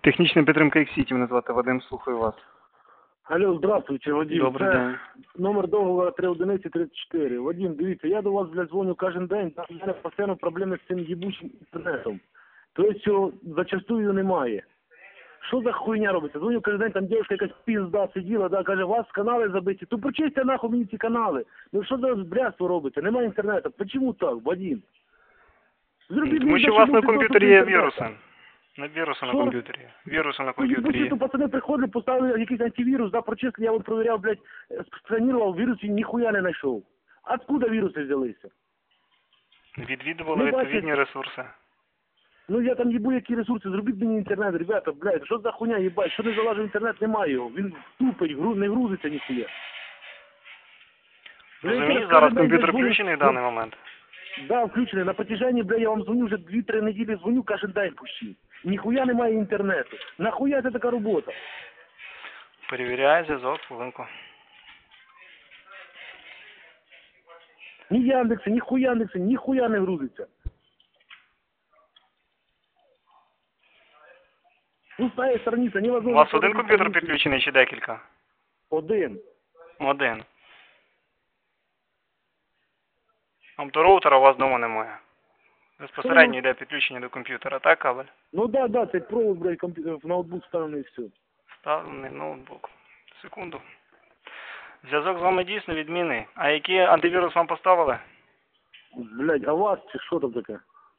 Технічна підтримка Ексіті, мене звати Вадим, слухаю вас. Алло, здравствуйте, Вадим. Добрий Це день. номер договору 31134. Вадим, дивіться, я до вас, дзвоню кожен день, там в мене постійно проблеми з цим їбучим інтернетом. Тобто цього зачастую немає. Що за хуйня робиться? Дзвоню кожен день, там дівчинка якась пізда сиділа, да, каже, у вас канали забиті. То прочисти нахуй мені ці канали. Ну що за брядство робите? Немає інтернету. Чому так, Вадим? Зробіть Тому мені що у вас на доступ до комп'ютері є інтернету. віруси. На віруси на Що? комп'ютері. Віруси на комп'ютері є. Ну, пацани приходили, поставили якийсь антивірус, да, прочистили, я от провіряв, блядь, сканував вірус і ніхуя не знайшов. Откуда віруси взялися? Відвідували Ну, бачите. відповідні ресурси. Ну я там їбу які ресурси, зробіть мені інтернет, ребята, блядь, що за хуйня їбать, що не залажу інтернет, немає його, він тупить, не грузиться ніхуя. Розумієш, зараз комп'ютер включений в даний момент. Да, включений, на протяжении, бля, я вам дзвоню вже 2-3 неділі, дзвоню, кожен день почти. Ніхуя немає інтернету. Нахуя це така робота? Перевіряє зв'язок, хвилинку. Ні Яндекса, ніхуя не грузиться. Пустая страниця, У невозможно. вас один комп'ютер підключений чи декілька? Один. Один. Тобто роутера у вас вдома немає. Безпосередньо йде підключення до комп'ютера, так, кабель? Ну да, цей провод, блядь, в ноутбук вставлений і все. Вставлений ноутбук. Секунду. Зв'язок з вами дійсно відмінний. А який антивірус вам поставили? Блядь, а вас чи що там таке?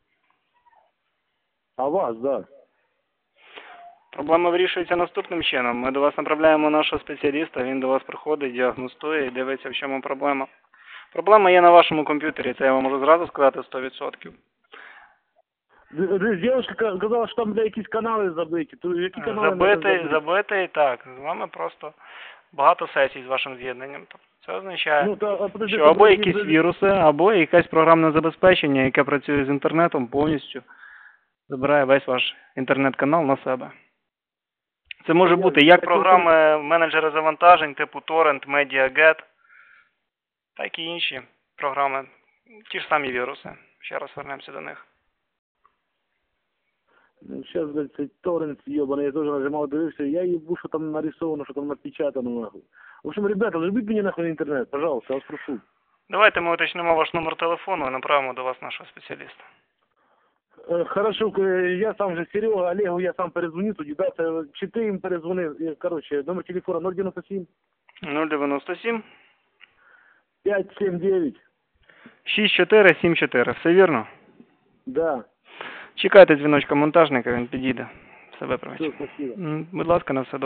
А вас, да. Проблема вирішується наступним чином. Ми до вас направляємо нашого спеціаліста, він до вас приходить, діагностує і дивиться, в чому проблема. Проблема є на вашому комп'ютері, це я вам можу зразу сказати 100%. Девушка казала, що там, бля, якісь канали забиті. То які канали? Забитий, так. З вами просто багато сесій з вашим з'єднанням. Тобто це означає, що або якісь віруси, або якесь програмне забезпечення, яке працює з інтернетом, повністю забирає весь ваш інтернет-канал на себе. Це може бути як програми менеджери завантажень типу Torrent, MediaGet, так і інші програми. Ті ж самі віруси. Ще раз вернемося до них. Ну, зараз, блядь, цей торрент йобаний, я теж нажимав, дивився, я їбу, що там нарисовано, що там напечатано, нахуй. В общем, ребята, зробіть мені нахуй інтернет, пожалуйста, я вас прошу. Давайте ми уточнимо ваш номер телефону і направимо до вас нашого спеціаліста. Хорошо, я сам же Серега, Олегу я сам перезвоню тоді, да, це, чи ти їм перезвонив, короче, номер телефона 097 097 579, 6474. Все вірно? да. Чекайте дзвіночка монтажника, він підійде. Себе Все, привезти. спасибо. Будь ласка, на все добре.